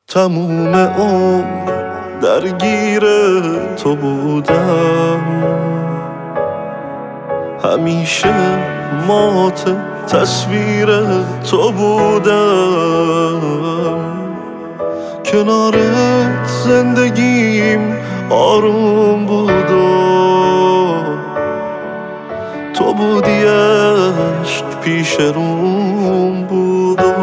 تموم عمر درگیر تو بودم، همیشه مات تصویر تو بودم. کنارت زندگیم آروم بود و تو بودی عشق پیش روم بود و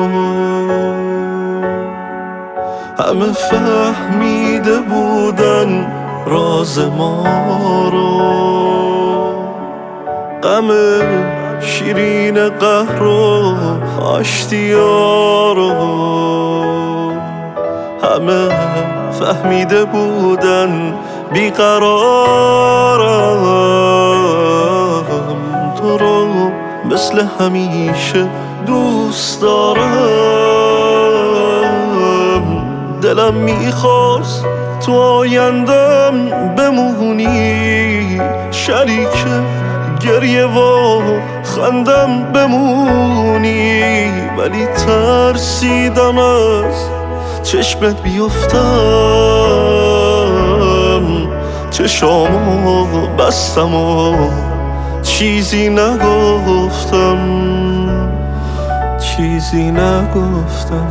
همه فهمیده بودن راز ما رو، غم شیرین قهر و آشتیا رو. همه فهمیده بودن بیقرارم، تو رو مثل همیشه دوست دارم. دلم میخواست تو آیندم بمونی، شریک گریه و خندم بمونی، ولی ترسیدم از چشمت بیفتم. چشامو بستم و چیزی نگفتم، چیزی نگفتم.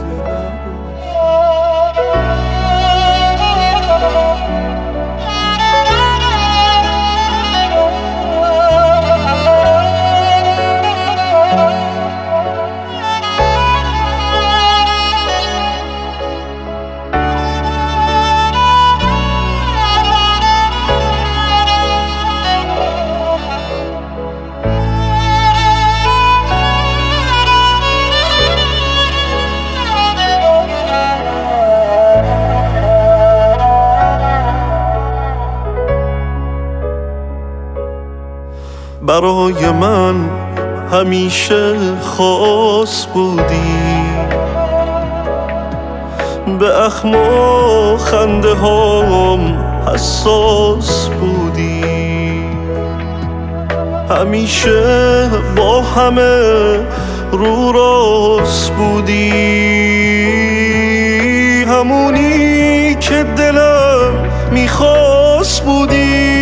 برای من همیشه خاص بودی، به اخم و خنده هام حساس بودی. همیشه با همه رو راست بودی، همونی که دلم میخواست بودی.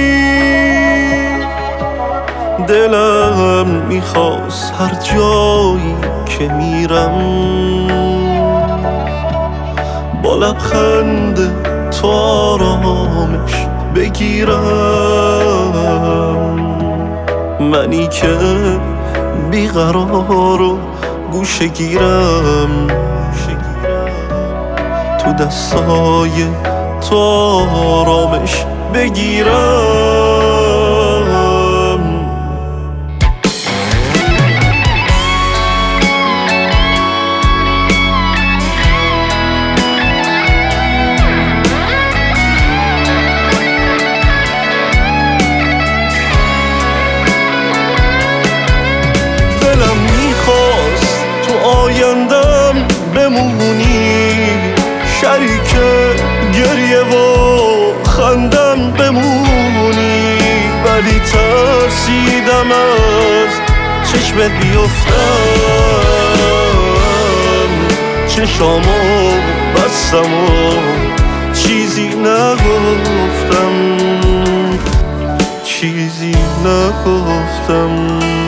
دلم میخواست هر جایی که میرم با لبخند تو آرامش بگیرم. منی که بیقرار و گوشه گیرم، تو دستای تو آرامش بگیرم. آیندم بمونی، شریک گریه و خندم بمونی، ولی ترسیدم از چشمت بیفتم. چشامو بستم و چیزی نگفتم، چیزی نگفتم.